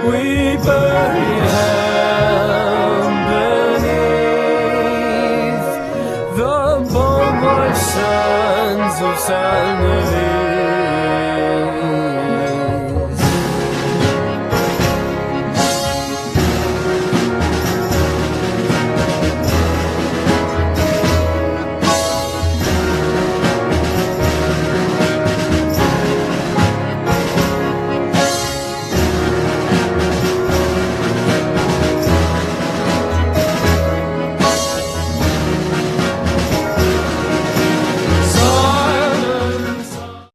We bury him beneath the bone-white sands of Saint-Denis.